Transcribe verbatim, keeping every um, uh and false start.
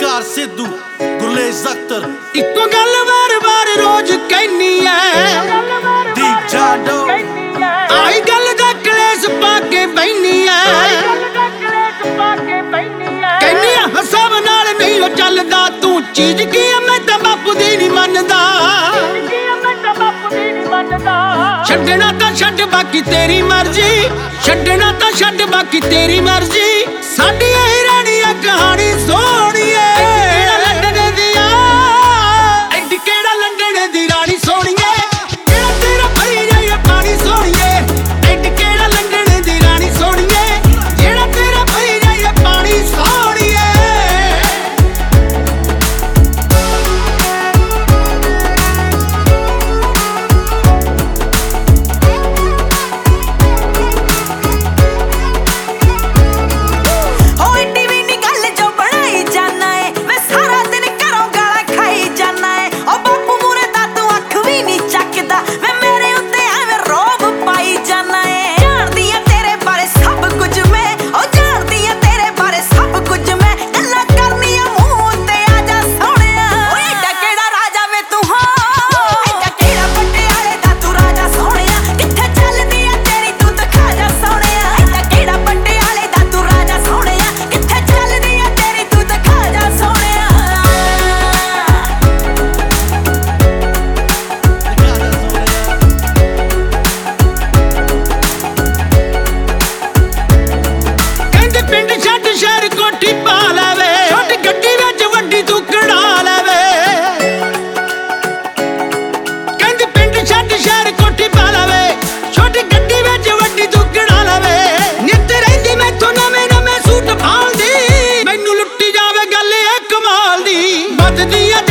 गुलजार सिद्धू गुरलेज अख्तर इक्को गल बार बार रोज कहनी है दीप जाडो आई गल दा कलेस पाके बहनी है कहनी हसाब नाल नहीं ओ चलदा तू चीज की मैं तां बापू दी नहीं मनदा छड्डना तां छड्ड बाकी तेरी मर्जी छड्डना तां छड्ड बाकी तेरी मर्जी साडी यही रानी है कहानी सोहणीए दी